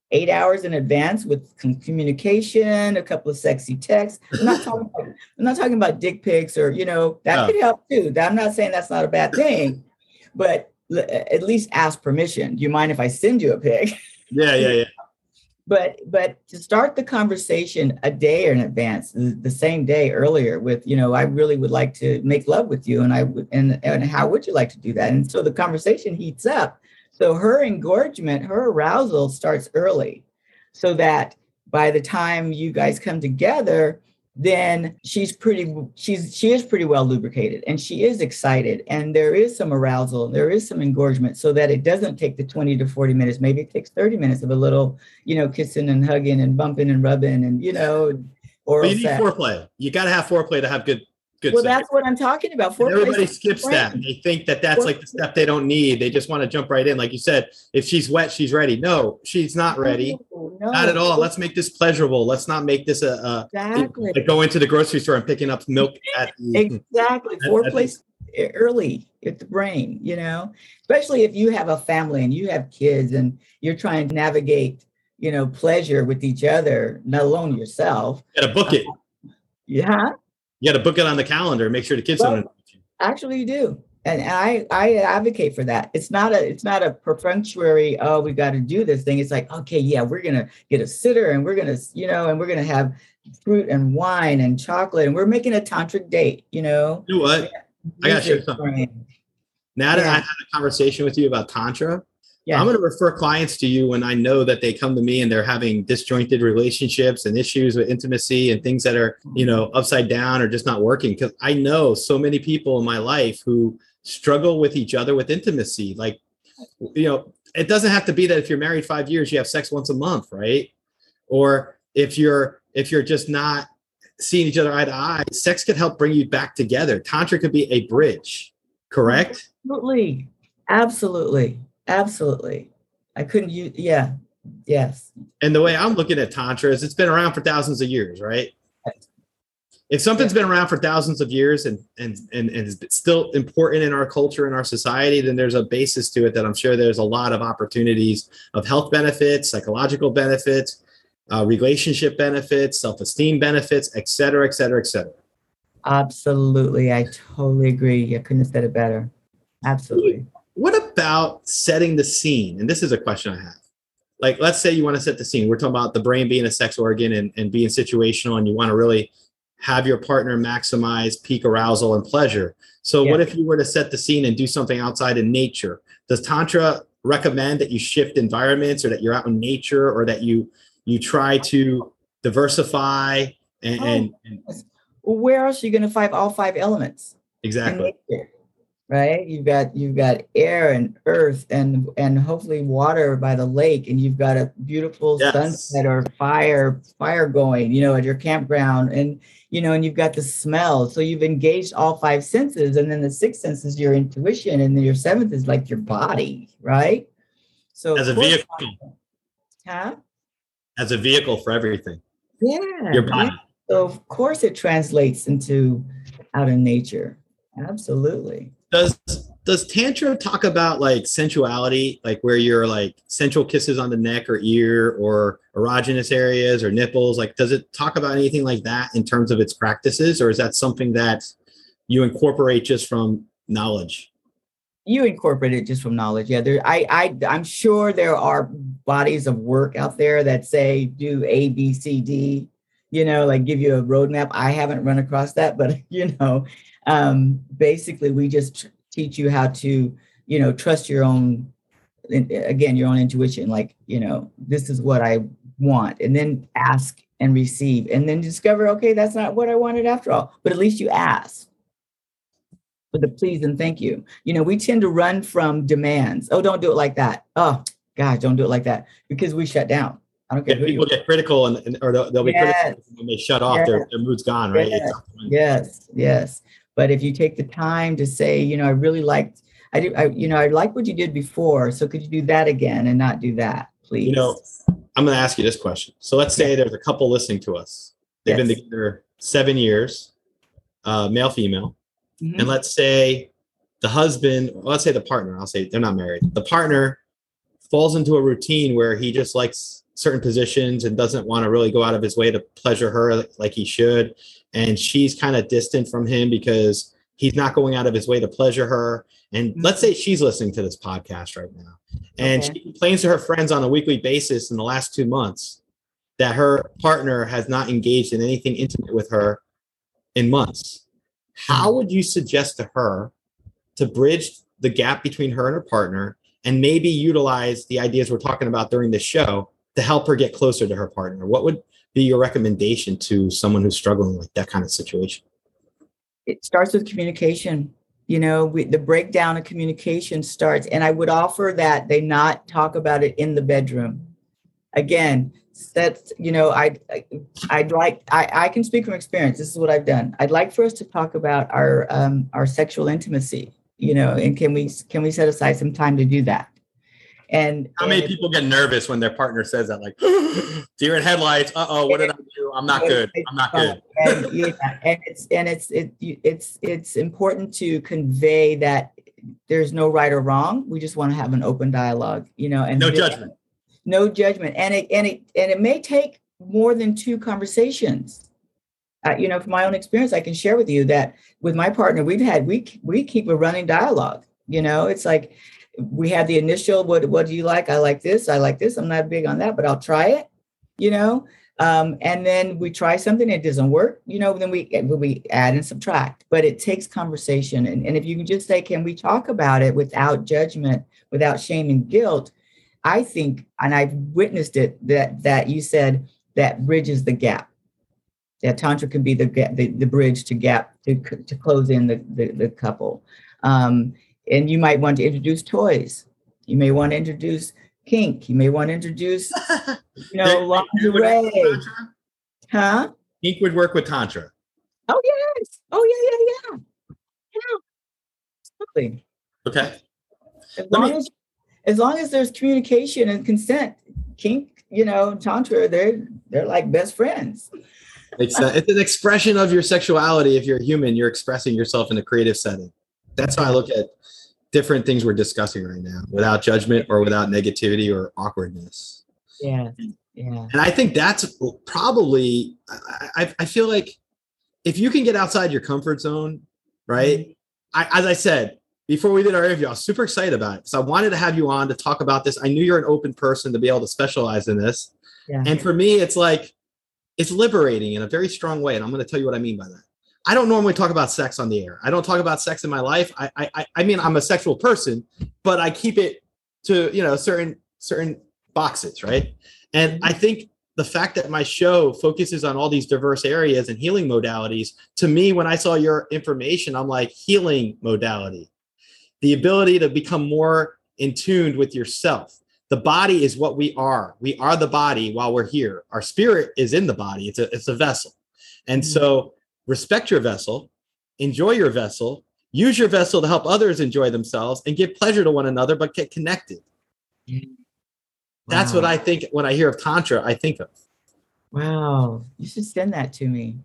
8 hours in advance with communication, a couple of sexy texts. I'm not talking about dick pics or, that could help too. I'm not saying that's not a bad thing, but at least ask permission. Do you mind if I send you a pic? Yeah. But to start the conversation a day in advance, the same day earlier with, I really would like to make love with you. And how would you like to do that? And so the conversation heats up. So her engorgement, her arousal starts early so that by the time you guys come together, then she is pretty well lubricated and she is excited and there is some arousal, there is some engorgement so that it doesn't take the 20 to 40 minutes. Maybe it takes 30 minutes of a little, kissing and hugging and bumping and rubbing and, oral you need sex. Foreplay. You got to have foreplay to have good Well, sex. that's what I'm talking about. Everybody skips that. They think that's like the step they don't need. They just want to jump right in. Like you said, if she's wet, she's ready. No, she's not ready. No. Not at all. Let's make this pleasurable. Let's not make this exactly. Like going to the grocery store and picking up milk exactly. Foreplay early at the brain, especially if you have a family and you have kids and you're trying to navigate, pleasure with each other, not alone yourself. You got to book it. Yeah. You got to book it on the calendar. Make sure the kids don't. Actually, you do, and I advocate for that. It's not a perfunctory. Oh, we got to do this thing. It's like, okay, yeah, we're gonna get a sitter, and we're gonna, and we're gonna have fruit and wine and chocolate, and we're making a tantric date. You know what? I gotta share something. Now that I had a conversation with you about tantra, I'm going to refer clients to you when I know that they come to me and they're having disjointed relationships and issues with intimacy and things that are, upside down or just not working. Because I know so many people in my life who struggle with each other with intimacy. Like, it doesn't have to be that if you're married 5 years, you have sex once a month, right? Or if you're just not seeing each other eye to eye, sex could help bring you back together. Tantra could be a bridge, correct? Absolutely. I couldn't use, yes. And the way I'm looking at Tantra is it's been around for thousands of years, right? If something's been around for thousands of years and is still important in our culture and our society, then there's a basis to it that I'm sure there's a lot of opportunities of health benefits, psychological benefits, relationship benefits, self-esteem benefits, et cetera, et cetera, et cetera. Absolutely. I totally agree. I couldn't have said it better. Absolutely. What about setting the scene? And this is a question I have. Like, let's say you want to set the scene. We're talking about the brain being a sex organ and being situational, and you want to really have your partner maximize peak arousal and pleasure. So what if you were to set the scene and do something outside in nature? Does Tantra recommend that you shift environments or that you're out in nature or that you try to diversify and where else are you going to find all five elements? Exactly. Right. You've got air and earth and hopefully water by the lake, and you've got a beautiful sunset or fire going, at your campground, and and you've got the smell. So you've engaged all five senses, and then the sixth sense is your intuition, and then your seventh is like your body, right? So as a vehicle. As a vehicle for everything. Yeah. Your body. So of course it translates into out in nature. Absolutely. Does Tantra talk about like sensuality, like where you're like sensual kisses on the neck or ear or erogenous areas or nipples? Like, does it talk about anything like that in terms of its practices, or is that something that you incorporate just from knowledge? You incorporate it just from knowledge. Yeah, I'm sure there are bodies of work out there that say do A, B, C, D. Like give you a roadmap. I haven't run across that, but basically we just teach you how to, trust your own, again, your own intuition. Like, this is what I want, and then ask and receive, and then discover, okay, that's not what I wanted after all, but at least you ask for the please and thank you. We tend to run from demands. Oh, don't do it like that. Oh gosh, don't do it like that, because we shut down. I don't care. People get critical or they'll be critical when they shut off. Their mood's gone, right? Yes. But if you take the time to say, I really liked, I like what you did before. So could you do that again and not do that, please? I'm going to ask you this question. So let's say there's a couple listening to us. They've been together 7 years, male, female. Mm-hmm. And let's say the husband, let's say the partner, I'll say they're not married. The partner falls into a routine where he just likes certain positions and doesn't want to really go out of his way to pleasure her like he should. And she's kind of distant from him because he's not going out of his way to pleasure her. And let's say she's listening to this podcast right now, and she complains to her friends on a weekly basis in the last 2 months that her partner has not engaged in anything intimate with her in months. How would you suggest to her to bridge the gap between her and her partner and maybe utilize the ideas we're talking about during this show to help her get closer to her partner? What would be your recommendation to someone who's struggling with that kind of situation? It starts with communication. The breakdown of communication starts, and I would offer that they not talk about it in the bedroom. Again, that's, I can speak from experience. This is what I've done. I'd like for us to talk about our sexual intimacy, and can we set aside some time to do that? And how many people get nervous when their partner says that, like, deer in headlights? What did I do? I'm not good. I'm not good. And it's important to convey that there's no right or wrong. We just want to have an open dialogue, and no judgment. No judgment. And it may take more than 2 conversations. From my own experience, I can share with you that with my partner, we keep a running dialogue. It's like, we have the initial, what do you like? I like this. I'm not big on that, but I'll try it, and then we try something, it doesn't work, then we add and subtract, but it takes conversation. And if you can just say, can we talk about it without judgment, without shame and guilt? I think, and I've witnessed it, that you said that bridges the gap. That Tantra can be the bridge to gap to close in the couple. And you might want to introduce toys. You may want to introduce kink. You may want to introduce, lingerie. Huh? Kink would work with Tantra. Oh, yes. Oh, yeah. Absolutely. Okay. As long as there's communication and consent, kink, Tantra, they're like best friends. It's an expression of your sexuality. If you're a human, you're expressing yourself in a creative setting. That's how I look at different things we're discussing right now, without judgment or without negativity or awkwardness. Yeah. And I think that's probably, I feel like if you can get outside your comfort zone, right? As I said, before we did our interview, I was super excited about it because I wanted to have you on to talk about this. I knew you're an open person to be able to specialize in this. Yeah. And for me, it's like, it's liberating in a very strong way. And I'm going to tell you what I mean by that. I don't normally talk about sex on the air. I don't talk about sex in my life. I mean, I'm a sexual person, but I keep it to, certain boxes, right? And I think the fact that my show focuses on all these diverse areas and healing modalities, to me, when I saw your information, I'm like, healing modality, the ability to become more in tune with yourself. The body is what we are. We are the body while we're here. Our spirit is in the body. It's a vessel. And so respect your vessel, enjoy your vessel, use your vessel to help others enjoy themselves and give pleasure to one another, but get connected. Wow. That's what I think when I hear of Tantra, I think of. Wow. You should send that to me.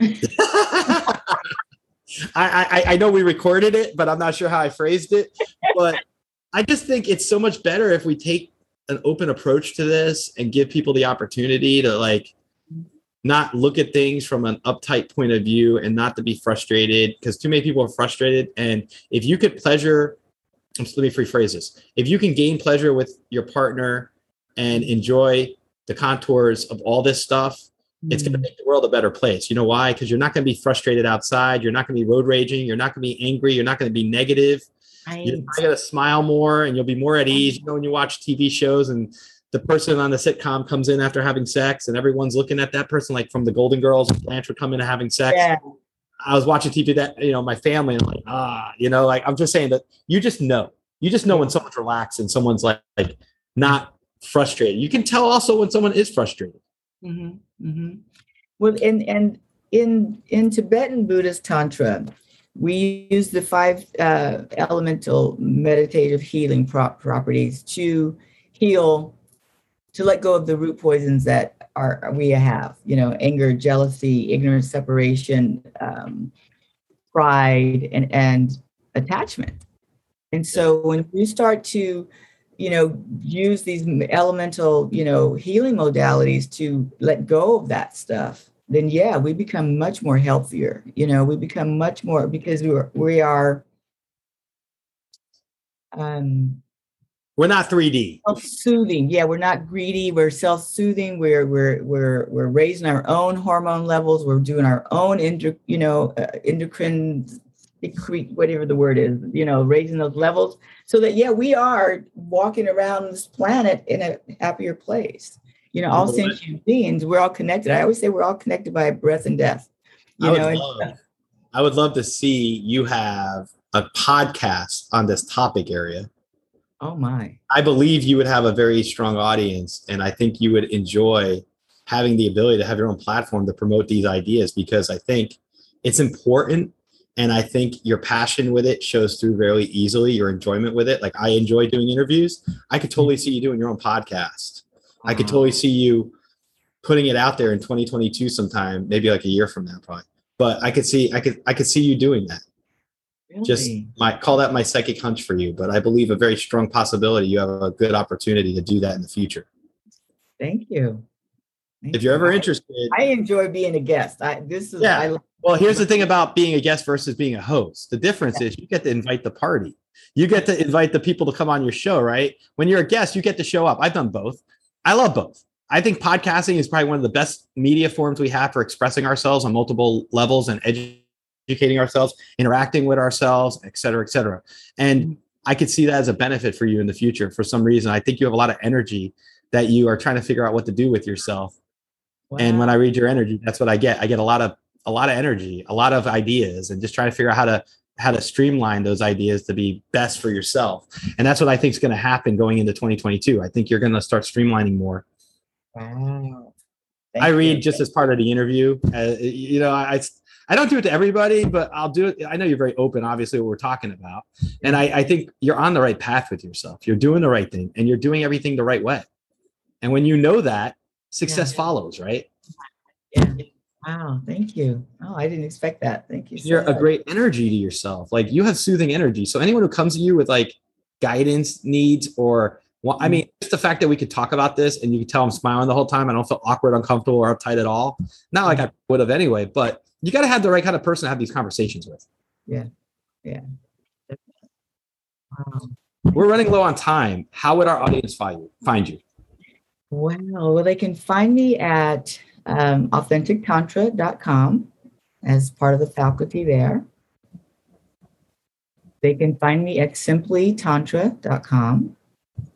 I know we recorded it, but I'm not sure how I phrased it. But I just think it's so much better if we take an open approach to this and give people the opportunity to not look at things from an uptight point of view and not to be frustrated, because too many people are frustrated. And if you could pleasure, let me rephrase this. If you can gain pleasure with your partner and enjoy the contours of all this stuff, it's going to make the world a better place. You know why? Because you're not going to be frustrated outside. You're not going to be road raging. You're not going to be angry. You're not going to be negative. Right. You're going to smile more and you'll be more at ease. When you watch TV shows and the person on the sitcom comes in after having sex and everyone's looking at that person, like from the Golden Girls, Blanche would come in having sex. Yeah. I was watching TV that, my family, and I'm like, I'm just saying that you just know when someone's relaxed and someone's like not frustrated. You can tell also when someone is frustrated. Mm-hmm. Mm-hmm. Well, and in Tibetan Buddhist Tantra, we use the 5 elemental meditative healing properties to heal, to let go of the root poisons that we have, anger, jealousy, ignorance, separation, pride, and attachment. And so when you start to, use these elemental, healing modalities to let go of that stuff, then yeah, we become much more healthier. We become much more, because we are we're not 3D. Self-soothing. Yeah, we're not greedy. We're self-soothing. We're raising our own hormone levels. We're doing our own endocrine secrete, whatever the word is, raising those levels, so that we are walking around this planet in a happier place. All sentient beings, we're all connected. I always say we're all connected by breath and death. I would love to see you have a podcast on this topic area. Oh my. I believe you would have a very strong audience, and I think you would enjoy having the ability to have your own platform to promote these ideas, because I think it's important. And I think your passion with it shows through very easily, your enjoyment with it. Like, I enjoy doing interviews. I could totally see you doing your own podcast. I could totally see you putting it out there in 2022 sometime, maybe like a year from now, probably. But I could see you doing that. Really? Just call that my psychic hunch for you. But I believe a very strong possibility you have a good opportunity to do that in the future. Thank you. If you're ever interested. I enjoy being a guest. Well, here's the thing about being a guest versus being a host. The difference is you get to invite the party. You get to invite the people to come on your show, right? When you're a guest, you get to show up. I've done both. I love both. I think podcasting is probably one of the best media forms we have for expressing ourselves on multiple levels and educating ourselves, interacting with ourselves, et cetera, et cetera. And I could see that as a benefit for you in the future. For some reason, I think you have a lot of energy that you are trying to figure out what to do with yourself. Wow. And when I read your energy, that's what I get. I get a lot of energy, a lot of ideas, and just trying to figure out how to streamline those ideas to be best for yourself. And that's what I think is going to happen going into 2022. I think you're going to start streamlining more. Wow. I read just as part of the interview. I don't do it to everybody, but I'll do it. I know you're very open, obviously, what we're talking about. And I think you're on the right path with yourself. You're doing the right thing, and you're doing everything the right way. And when you know that, success follows, right? Yeah. Wow. Thank you. Oh, I didn't expect that. Thank you. You're a great energy to yourself. Like, you have soothing energy. So anyone who comes to you with like guidance needs, or, well, I mean, just the fact that we could talk about this and you can tell I'm smiling the whole time. I don't feel awkward, uncomfortable, or uptight at all. Not like I would have anyway, but you got to have the right kind of person to have these conversations with. Yeah. Yeah. Wow. We're running low on time. How would our audience find you? Well, they can find me at authentictantra.com as part of the faculty there. They can find me at simplytantra.com.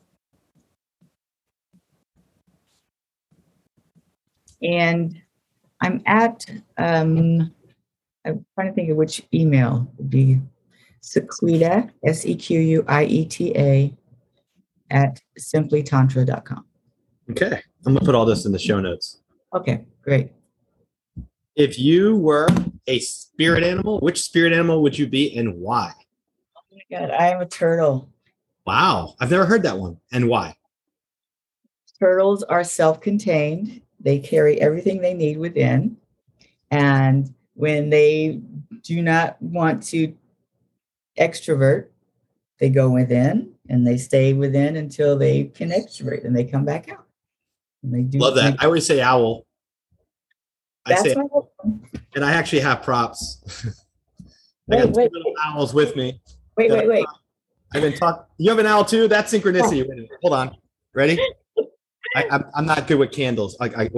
And I'm at, I'm trying to think of which email would be Sequita, SEQUIETA, at simplytantra.com. Okay. I'm going to put all this in the show notes. Okay, great. If you were a spirit animal, which spirit animal would you be and why? Oh my God, I am a turtle. Wow. I've never heard that one. And why? Turtles are self-contained. They carry everything they need within. And when they do not want to extrovert, they go within and they stay within until they can extrovert, and they come back out. And they do. Love that. I always say owl. That's and I actually have props. I got two little owls with me. Wait. I've been talking. You have an owl too? That's synchronicity. Hold on. Ready? I'm not good with candles. Okay.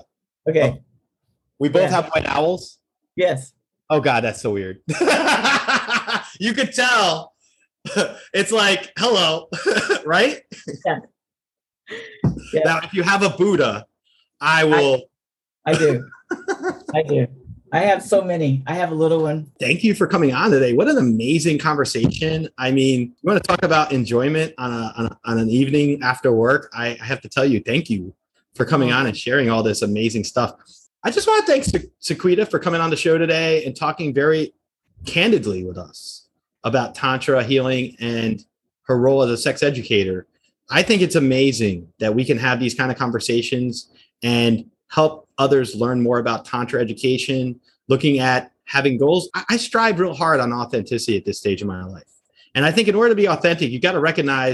We both have white owls. Yes. Oh God, that's so weird. You could tell. It's like, hello, right? Yeah. Now, if you have a Buddha, I will. I do. I have so many. I have a little one. Thank you for coming on today. What an amazing conversation. I mean, you want to talk about enjoyment on an evening after work? I have to tell you, thank you for coming on and sharing all this amazing stuff. I just want to thank Sequita for coming on the show today and talking very candidly with us about Tantra healing and her role as a sex educator. I think it's amazing that we can have these kind of conversations and help others learn more about Tantra education, looking at having goals. I strive real hard on authenticity at this stage of my life. And I think in order to be authentic, you got to recognize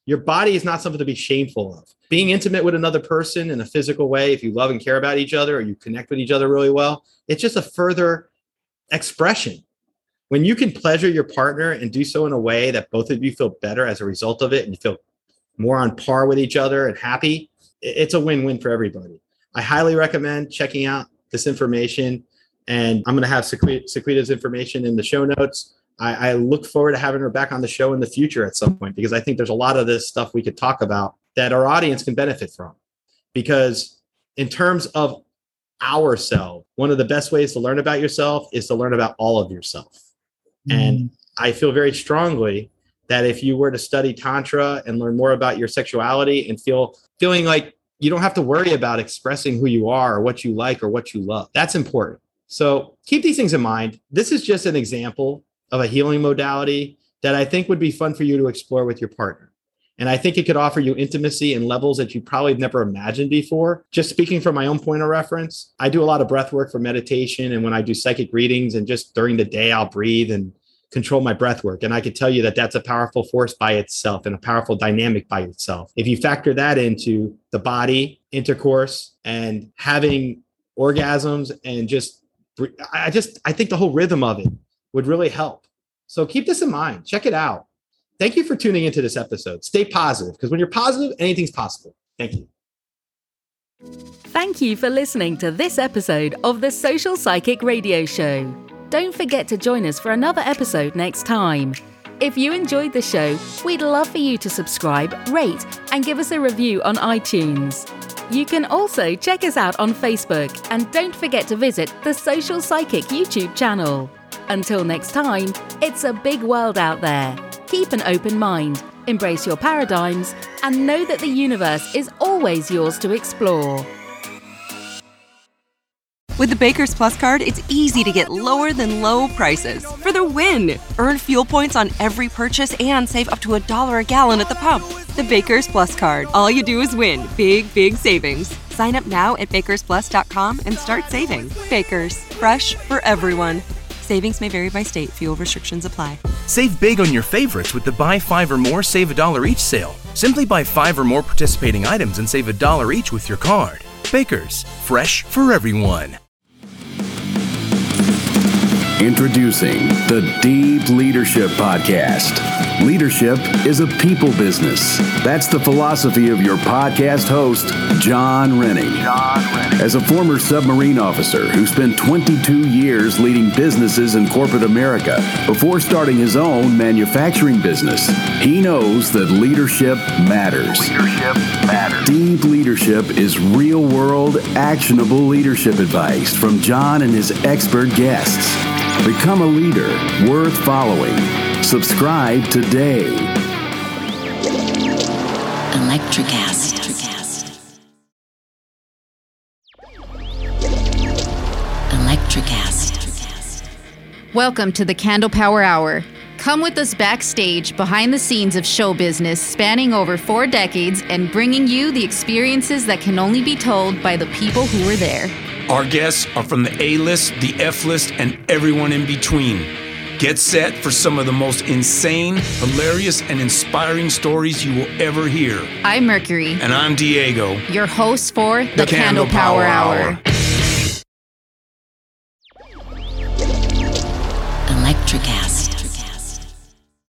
Your body is not something to be shameful of. Being intimate with another person in a physical way, if you love and care about each other or you connect with each other really well, it's just a further expression. When you can pleasure your partner and do so in a way that both of you feel better as a result of it and you feel more on par with each other and happy, it's a win-win for everybody. I highly recommend checking out this information, and I'm going to have Sequita's information in the show notes. I look forward to having her back on the show in the future at some point, because I think there's a lot of this stuff we could talk about that our audience can benefit from. Because in terms of ourselves, one of the best ways to learn about yourself is to learn about all of yourself. And I feel very strongly that if you were to study Tantra and learn more about your sexuality and feeling like you don't have to worry about expressing who you are or what you like or what you love, that's important. So keep these things in mind. This is just an example of a healing modality that I think would be fun for you to explore with your partner. And I think it could offer you intimacy in levels that you probably never imagined before. Just speaking from my own point of reference, I do a lot of breath work for meditation. And when I do psychic readings and just during the day, I'll breathe and control my breath work. And I can tell you that that's a powerful force by itself and a powerful dynamic by itself. If you factor that into the body, intercourse, and having orgasms and I think the whole rhythm of it would really help. So keep this in mind. Check it out. Thank you for tuning into this episode. Stay positive, because when you're positive, anything's possible. Thank you. Thank you for listening to this episode of the Social Psychic Radio Show. Don't forget to join us for another episode next time. If you enjoyed the show, we'd love for you to subscribe, rate, and give us a review on iTunes. You can also check us out on Facebook, and don't forget to visit the Social Psychic YouTube channel. Until next time, it's a big world out there. Keep an open mind, embrace your paradigms, and know that the universe is always yours to explore. With the Baker's Plus card, it's easy to get lower than low prices for the win. Earn fuel points on every purchase and save up to $1 a gallon at the pump. The Baker's Plus card. All you do is win. Big, big savings. Sign up now at bakersplus.com and start saving. Baker's, fresh for everyone. Savings may vary by state. Fuel restrictions apply. Save big on your favorites with the Buy 5 or More Save $1 each sale. Simply buy 5 or more participating items and save $1 each with your card. Baker's, fresh for everyone. Introducing the Deep Leadership Podcast. Leadership is a people business. That's the philosophy of your podcast host, John Rennie. As a former submarine officer who spent 22 years leading businesses in corporate America before starting his own manufacturing business, he knows that leadership matters. Deep Leadership is real-world, actionable leadership advice from John and his expert guests. Become a leader worth following. Subscribe today. Electricast. Welcome to the Candle Power Hour. Come with us backstage behind the scenes of show business spanning over 4 decades and bringing you the experiences that can only be told by the people who were there. Our guests are from the A-list, the F-list, and everyone in between. Get set for some of the most insane, hilarious, and inspiring stories you will ever hear. I'm Mercury. And I'm Diego. Your host for the Candle Power Hour.